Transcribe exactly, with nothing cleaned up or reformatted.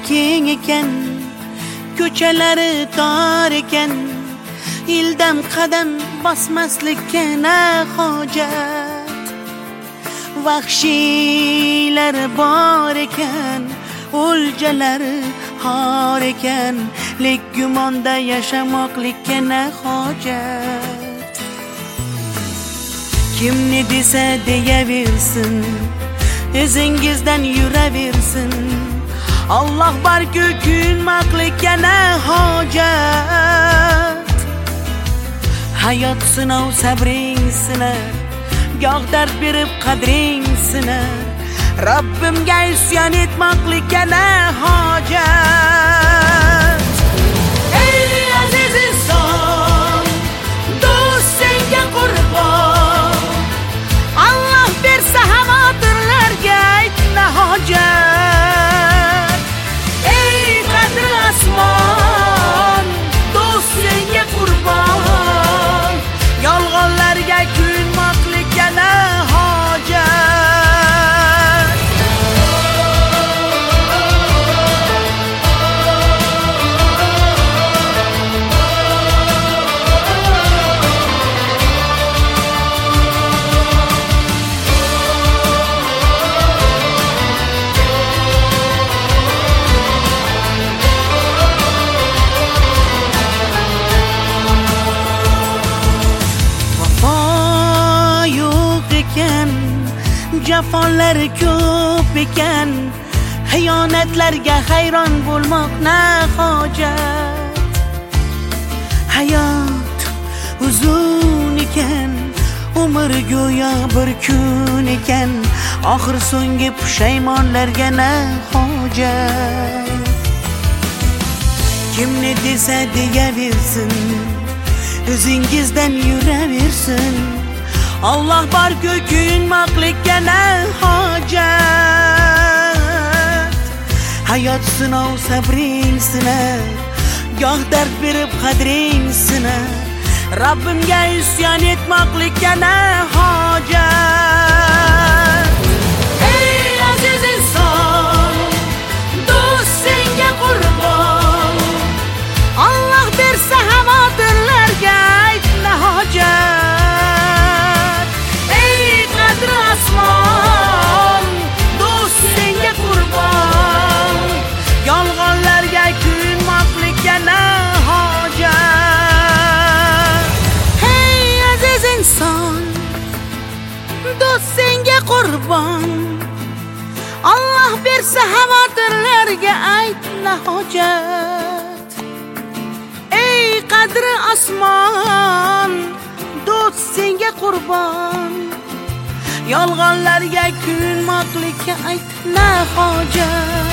keng ekan, ko'chalari tor ekan, ildam qadam bosmaslikka na hojat. Vahshiylar bor ekan, o'ljalari xor ekan, lek gumonda yashamoqlikka na hojat. Kimni desa deyaversin, izingizdan yuraversin, Alloh barku kuyinmoqlikka na hojat. Hayot sinov sabring sinar, goh dard berib qadring sinar, Rabbimga isyon etmoqlikka na hojat. Ey aziz inson, do'st senga qurbon, Alloh bersa xavotirlarga aytma hojat. Ey qadri asmon, do'st senga qurbon, yolg'onlarga kuyinmoqlikka na hojat. Jafolar ko'p ekan, xiyonatlarga hayron bo'lmoq na hojat. Hayot uzun ekan, umr go'yo bir kun ekan, oxir so'nggi pushaymonlarga na hojat. Kimni desa deyaversin, o'zingizdan yuraversin, Alloh barku kuyinmoqlikka na hojat. Hayot sinov sabring sinar, goh dard berib qadring sinar, Rabbimga isyon etmoqlikka na hojat. Ey aziz inson, do'st senga qurbon, Alloh bersa xavotirlarga aytma hojat. Asmon, do'st senga qurbon, yolg'onlarga kuyinmoqlikka na hojat. Hey aziz inson, do'st senga qurbon, Alloh bersa xavotirlarga aytma hojat. Ey qadri asmon, do'st senga qurbon, yolg'onlarga kuyinmoqlikka aytma hojat.